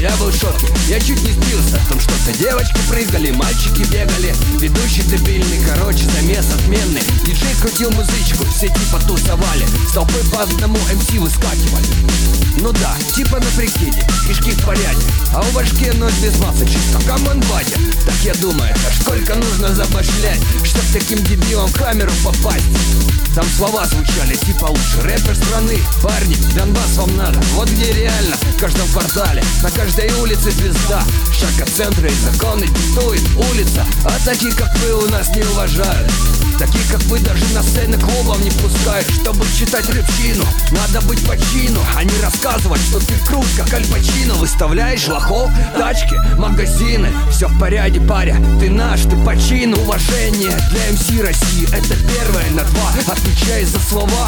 я был в шоке. Я чуть не сбился, там что-то девочки прыгали, мальчики бегали. Ведущий дебильный, короче, замес отменный. Диджей крутил музычку, все типа тусовали. С толпы по одному МС выскакивали. Ну да, типа на прикиде, кишки в порядке, а у башки ноль без массы, чисто камон Вадя. Так я думаю, а сколько нужно забашлять, чтоб таким дебилом в камеру попасть? Там слова звучали типа лучше рэпер страны. Парни, Донбасс вам надо, вот где реально. В каждом квартале, на каждой улице звезда. Шаг от центра и законы диктует улица. А таких как вы у нас не уважают. Таких как вы даже на сцены клубов не пускают. Чтобы читать рэпчину, надо быть по чину, а не рассказывать, что ты крут, как Аль Пачино. Выставляешь лохов, тачки, магазины. Все в порядке, паря, ты наш, ты по чину. Уважение для МС России, это первое на два. Отвечай за слова.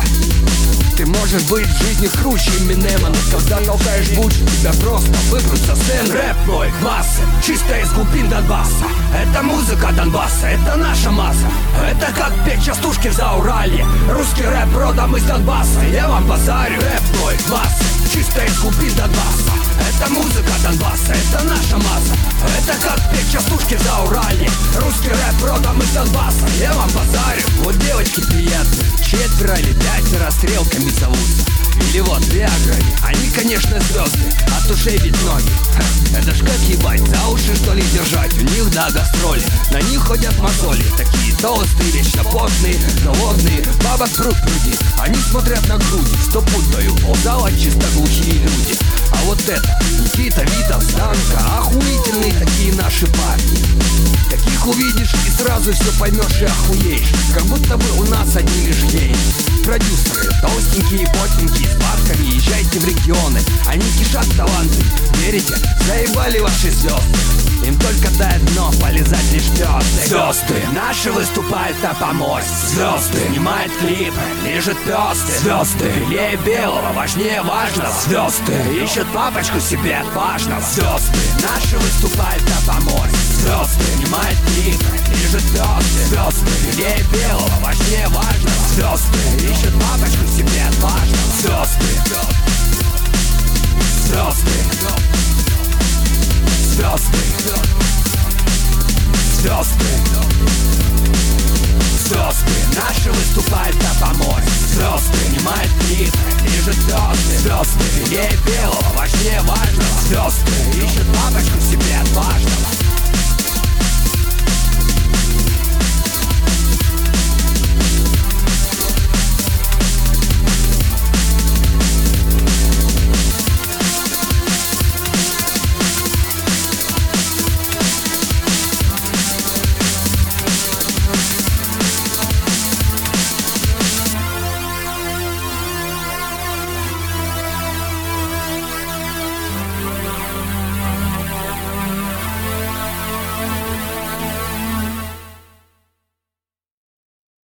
Ты можешь быть в жизни круче Эминема, но когда толкаешь бучу, тебя просто выпрут со сцены. Рэп мой, масса, чисто из глубин Донбасса. Это музыка Донбасса, это наша масса. Это как петь частушки в Зауралье. Русский рэп родом из Донбасса, я вам базарю. Рэп мой, масса, чисто из глубин Донбасса. Это музыка Донбасса, это наша масса. Это как петь частушки в Зауралье. Русский рэп родом из Донбасса, я вам базарю. Вот девочки приятные, 4 или 5 стрелками зовутся. Или вот Виаграми, они, конечно, звезды, от ушей ведь ноги. Это ж как ебать, за уши что ли держать? У них, да, гастроли, на них ходят мозоли. Такие толстые, вечно потные, голодные, бабок пруд пруди. Они смотрят на груди, стопутаю, ползала чисто глухие люди. А вот это, Никита, Витов, Станка, охуительные такие наши парни. Таких увидишь и сразу все поймешь и охуеешь. Как будто бы у нас одни лишь геи. Продюсеры, толстенькие и потненькие, с бабками, езжайте в регионы. Они кишат таланты, верите? Заебали ваши звезды. Им только дает дно, полезать лишь звезды. Звезды наши выступают на помосте. Звезды снимают клипы, лежат пёсты. Звезды белее белого, важнее важного. Звезды ищут папочку себе от важного. Звезды наши выступают на помосте. Звезды снимают клипы, лежат пёсты. Звезды белее белого, важнее важного. Звезды ищут папочку себе от важного. Звезды. Звезды. Звезды. Звезды. Звезды наши выступают на помосте. Звезды снимают клипы, лежат звезды. Звезды белее белого, важнее важного. Звезды ищут папочку